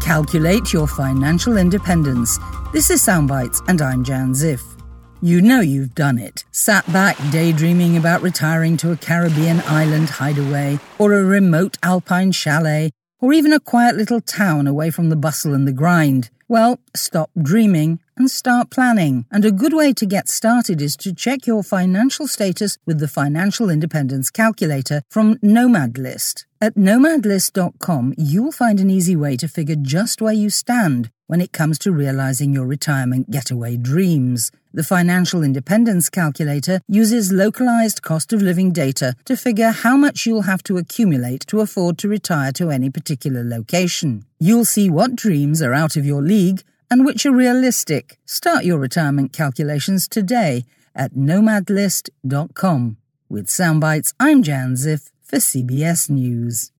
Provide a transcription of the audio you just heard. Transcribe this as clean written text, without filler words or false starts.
Calculate your financial independence. This is Soundbites, and I'm Jan Ziff. You know you've done it. Sat back daydreaming about retiring to a Caribbean island hideaway, or a remote alpine chalet, or even a quiet little town away from the bustle and the grind. Well, stop dreaming and start planning. And a good way to get started is to check your financial status with the Financial Independence Calculator from Nomad List. At nomadlist.com, you'll find an easy way to figure just where you stand when it comes to realizing your retirement getaway dreams. The Financial Independence Calculator uses localized cost of living data to figure how much you'll have to accumulate to afford to retire to any particular location. You'll see what dreams are out of your league and which are realistic. Start your retirement calculations today at nomadlist.com. With Soundbites, I'm Jan Ziff for CBS News.